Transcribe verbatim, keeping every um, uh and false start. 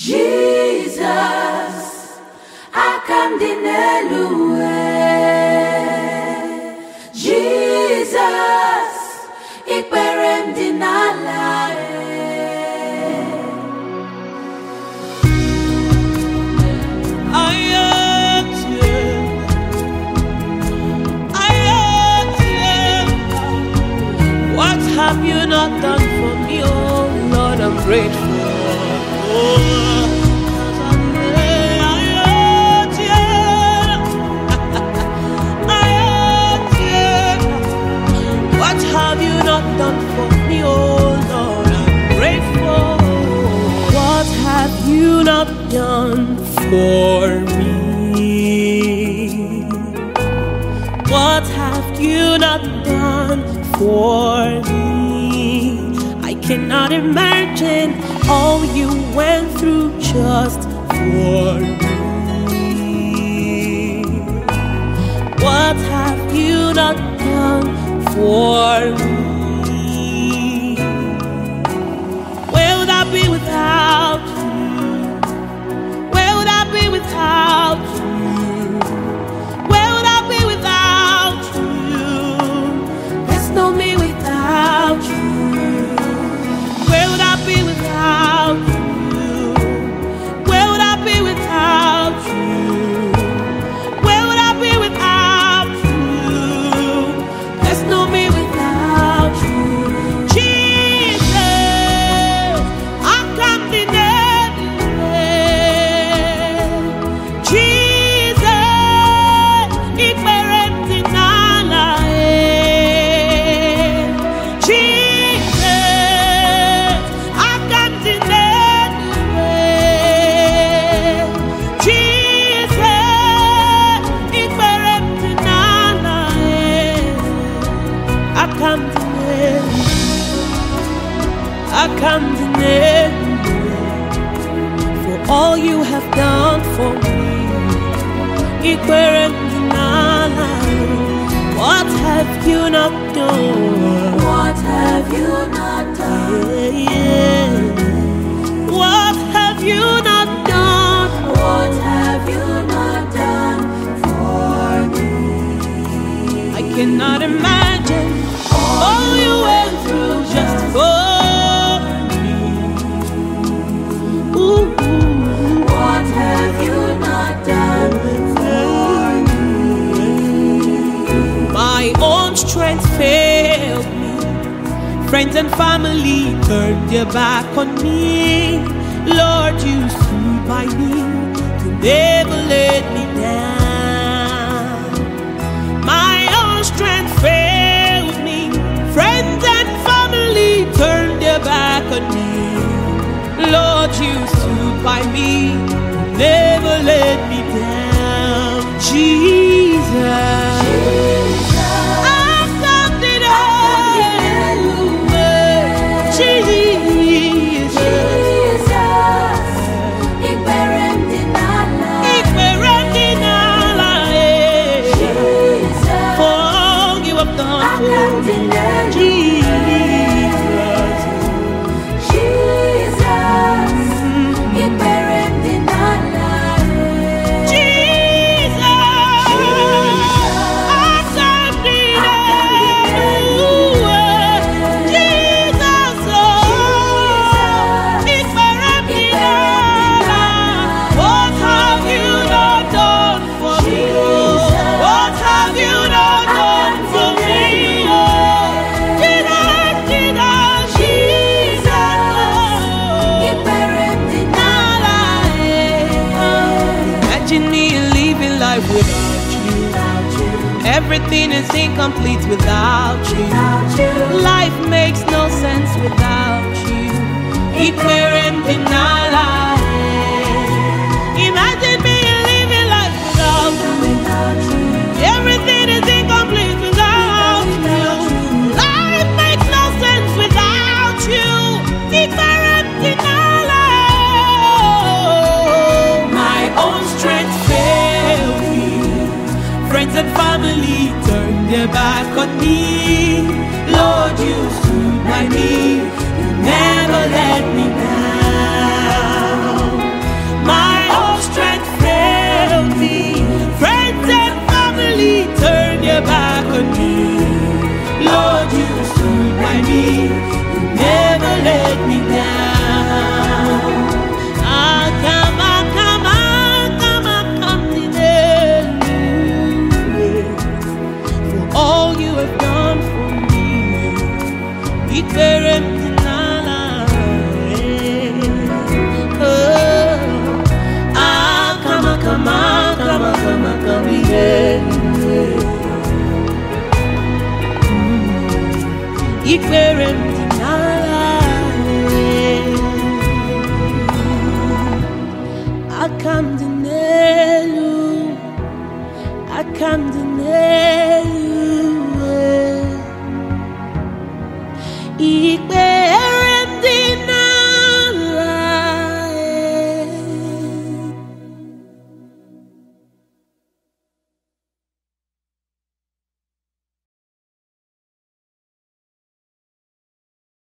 Jesus, Akandinelue. Jesus, Ikperem dinalae. What have you not done for me, oh Lord? I'm grateful. Oh, what have you not done for me, oh Lord? I'm grateful. What have you not done for me? What have you not done for me? I cannot imagine all you went through just for me. What have you not done for me? Where would I be without you? Where would I be without you? Where would I be without you? There's no me without you. Where would I be without you? Where would I be without you? Where would I be without you? There's no me without you. Jesus, I come to Jesus, Ikperem dinalae. Jesus, I come to Jesus, Ikperem dinalae. I come to I come to for all you have done for me. Ikperem dinalae. What have you not done? What have you not done? Yeah, yeah. What have you not done? What have you not done for me? I cannot imagine all you went through just for me. Ooh, What have you not done for me? my own strength failed me. Friends and family turned their back on me. Lord, you stood by me. You never let me down. My own strength failed me. Friends and family turned their back on me. Lord, you stood by me. You never let me down. Jesus. Everything is incomplete without you. Life makes no sense without you. Ikperem dinalae. Imagine me living life without you. Everything is incomplete without you. Life makes no sense without you. Ikperem dinalae. My own strength failed me. Friends and family turned their back on me. Lord, you stood by me. You never let me down. serem I come to know, I come to